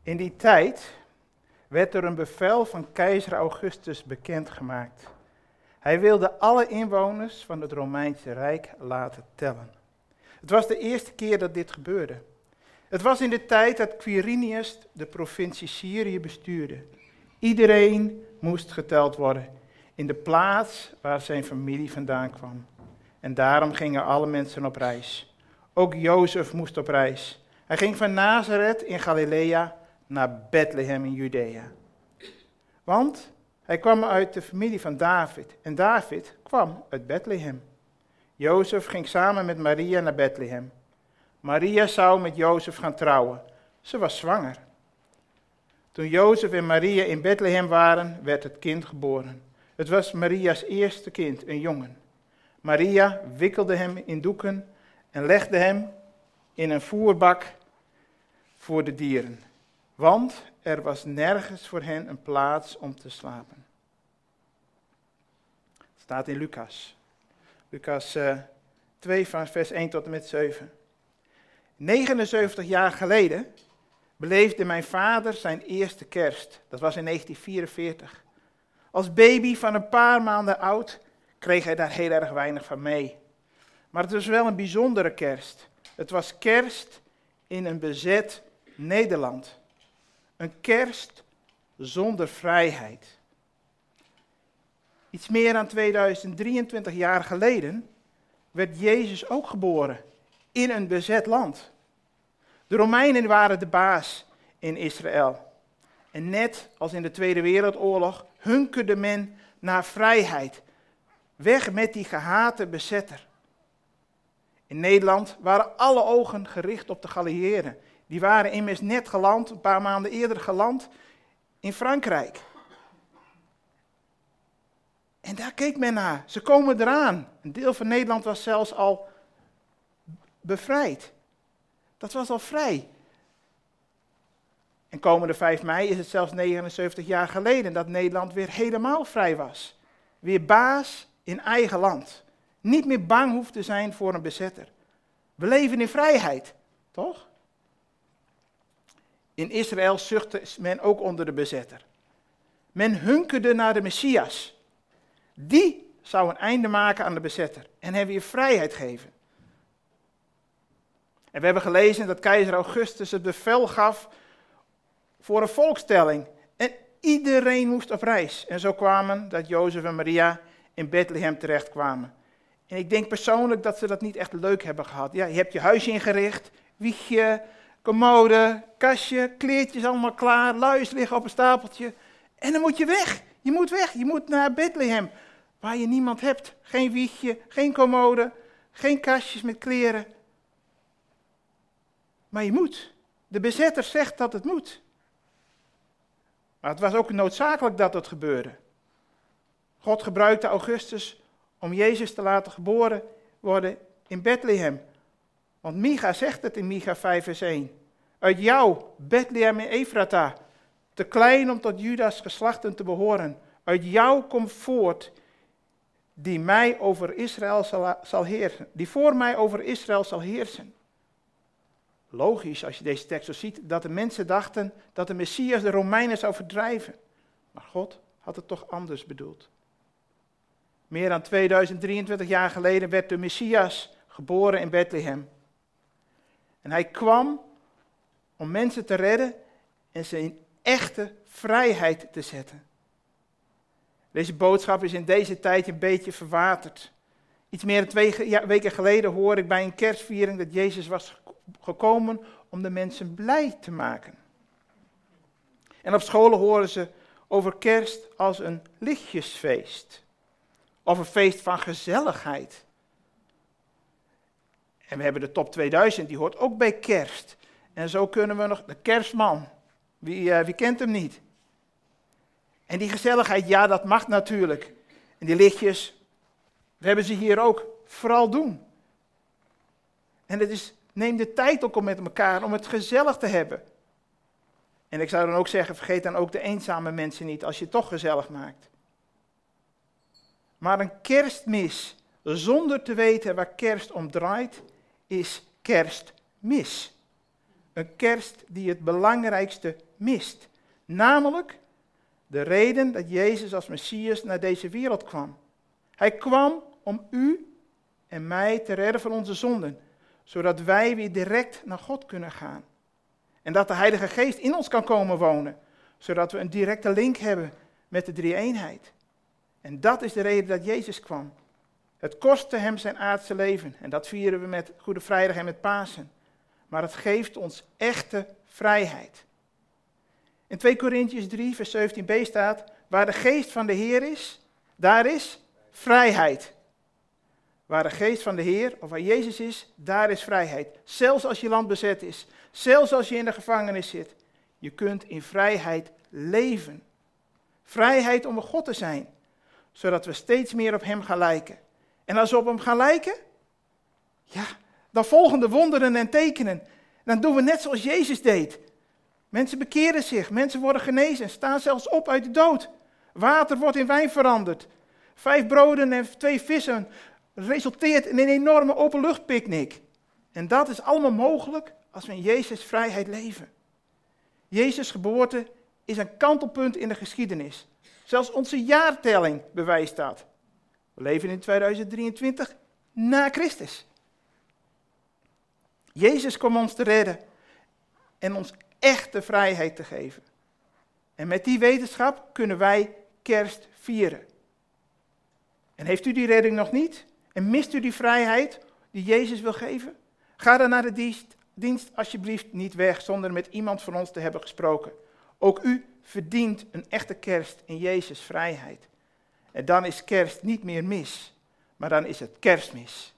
In die tijd werd er een bevel van keizer Augustus bekendgemaakt. Hij wilde alle inwoners van het Romeinse Rijk laten tellen. Het was de eerste keer dat dit gebeurde. Het was in de tijd dat Quirinius de provincie Syrië bestuurde. Iedereen moest geteld worden in de plaats waar zijn familie vandaan kwam. En daarom gingen alle mensen op reis. Ook Jozef moest op reis. Hij ging van Nazareth in Galilea naar Bethlehem in Judea. Want hij kwam uit de familie van David en David kwam uit Bethlehem. Jozef ging samen met Maria naar Bethlehem. Maria zou met Jozef gaan trouwen. Ze was zwanger. Toen Jozef en Maria in Bethlehem waren, werd het kind geboren. Het was Maria's eerste kind, een jongen. Maria wikkelde hem in doeken en legde hem in een voerbak voor de dieren. Want er was nergens voor hen een plaats om te slapen. Het staat in Lucas. Lucas 2 van vers 1 tot en met 7. 79 jaar geleden beleefde mijn vader zijn eerste kerst. Dat was in 1944. Als baby van een paar maanden oud kreeg hij daar heel erg weinig van mee. Maar het was wel een bijzondere kerst. Het was kerst in een bezet Nederland. Een kerst zonder vrijheid. Iets meer dan 2023 jaar geleden werd Jezus ook geboren in een bezet land. De Romeinen waren de baas in Israël. En net als in de Tweede Wereldoorlog hunkerde men naar vrijheid. Weg met die gehate bezetter. In Nederland waren alle ogen gericht op de geallieerden. Die waren immers net geland, een paar maanden eerder geland in Frankrijk. En daar keek men naar. Ze komen eraan. Een deel van Nederland was zelfs al bevrijd. Dat was al vrij. En komende 5 mei is het zelfs 79 jaar geleden dat Nederland weer helemaal vrij was. Weer baas in eigen land. Niet meer bang hoeft te zijn voor een bezetter. We leven in vrijheid, toch? In Israël zuchtte men ook onder de bezetter. Men hunkerde naar de Messias. Die zou een einde maken aan de bezetter en hem weer vrijheid geven. En we hebben gelezen dat keizer Augustus het bevel gaf voor een volkstelling. En iedereen moest op reis. En zo kwamen dat Jozef en Maria in Bethlehem terechtkwamen. En ik denk persoonlijk dat ze dat niet echt leuk hebben gehad. Ja, je hebt je huisje ingericht, wiegje, commode, kastje, kleertjes allemaal klaar, luiers liggen op een stapeltje. En dan moet je weg. Je moet weg. Je moet naar Bethlehem, waar je niemand hebt. Geen wiegje, geen commode, geen kastjes met kleren. Maar je moet. De bezetter zegt dat het moet. Maar het was ook noodzakelijk dat het gebeurde. God gebruikte Augustus om Jezus te laten geboren worden in Bethlehem. Want Micha zegt het in Micha 5 vers 1. Uit jou, Bethlehem en Ephrata, te klein om tot Judas geslachten te behoren. Uit jou komt voort die mij over Israël zal heersen. Die voor mij over Israël zal heersen. Logisch, als je deze tekst zo ziet, dat de mensen dachten dat de Messias de Romeinen zou verdrijven. Maar God had het toch anders bedoeld. Meer dan 2023 jaar geleden werd de Messias geboren in Bethlehem. En hij kwam om mensen te redden en ze in echte vrijheid te zetten. Deze boodschap is in deze tijd een beetje verwaterd. Iets meer dan 2 weken geleden hoorde ik bij een kerstviering dat Jezus was gekomen om de mensen blij te maken. En op scholen horen ze over kerst als een lichtjesfeest. Of een feest van gezelligheid. En we hebben de top 2000, die hoort ook bij kerst. En zo kunnen we nog de kerstman. Wie kent hem niet? En die gezelligheid, ja, dat mag natuurlijk. En die lichtjes, we hebben ze hier ook. Vooral doen. En het is, neem de tijd ook om met elkaar, om het gezellig te hebben. En ik zou dan ook zeggen, vergeet dan ook de eenzame mensen niet, als je het toch gezellig maakt. Maar een kerstmis, zonder te weten waar kerst om draait, is kerstmis. Een kerst die het belangrijkste mist. Namelijk de reden dat Jezus als Messias naar deze wereld kwam. Hij kwam om u en mij te redden van onze zonden. Zodat wij weer direct naar God kunnen gaan. En dat de Heilige Geest in ons kan komen wonen. Zodat we een directe link hebben met de drie-eenheid. En dat is de reden dat Jezus kwam. Het kostte hem zijn aardse leven. En dat vieren we met Goede Vrijdag en met Pasen. Maar het geeft ons echte vrijheid. In 2 Korintiërs 3, vers 17b staat, waar de geest van de Heer is, daar is vrijheid. Waar de geest van de Heer, of waar Jezus is, daar is vrijheid. Zelfs als je land bezet is, zelfs als je in de gevangenis zit. Je kunt in vrijheid leven. Vrijheid om een God te zijn, zodat we steeds meer op hem gaan lijken. En als we op hem gaan lijken, ja, dan volgen de wonderen en tekenen. Dan doen we net zoals Jezus deed. Mensen bekeren zich, mensen worden genezen, staan zelfs op uit de dood. Water wordt in wijn veranderd. 5 broden en 2 vissen resulteert in een enorme openluchtpicknick. En dat is allemaal mogelijk als we in Jezus vrijheid leven. Jezus' geboorte is een kantelpunt in de geschiedenis. Zelfs onze jaartelling bewijst dat. We leven in 2023 na Christus. Jezus kwam ons te redden en ons echte vrijheid te geven. En met die wetenschap kunnen wij kerst vieren. En heeft u die redding nog niet? En mist u die vrijheid die Jezus wil geven? Ga dan naar de dienst alsjeblieft niet weg zonder met iemand van ons te hebben gesproken. Ook u verdient een echte kerst in Jezus' vrijheid. En dan is kerst niet meer mis, maar dan is het Kerstmis.